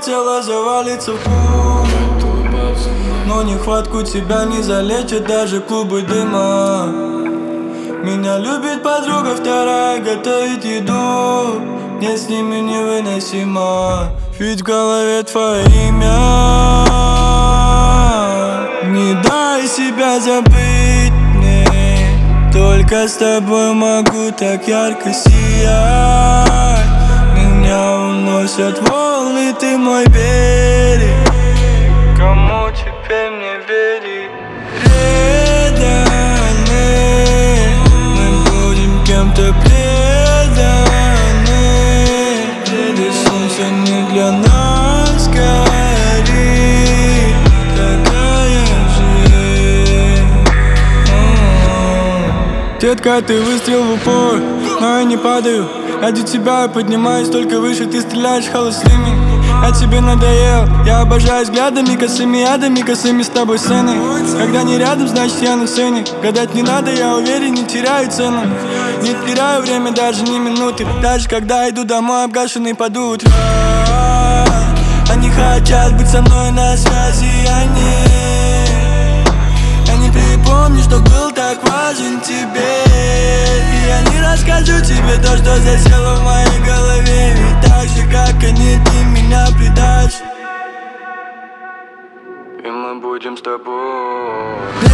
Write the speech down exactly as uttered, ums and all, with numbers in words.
тело завалится в пух, но нехватку тебя не залечат даже клубы дыма. Меня любит подруга вторая, готовит еду, мне с ними невыносимо, ведь в голове твое имя. Не дай себя забыть мне, только с тобой могу так ярко сиять. Меня уносят волны, ты мой берег. Кому теперь мне верить? Преданы, мы будем кем-то преданы. И солнце не для нас горит, такая жизнь. Детка, ты выстрел в упор, но я не падаю. Ради тебя я поднимаюсь только выше, ты стреляешь холостыми. Я тебе надоел, я обожаю взглядами косыми, ядами косыми с тобой сцены. Когда не рядом, значит я на сцене. Гадать не надо, я уверен, не теряю цену. Не теряю время даже ни минуты, даже когда иду домой обгашенный под утро. Они хотят быть со мной на связи, я не. Я не припомню, что был так важен тебе. И я не расскажу тебе то, что засело в моей голове. Ведь так же, как они, ты меня предашь, и мы будем с тобой.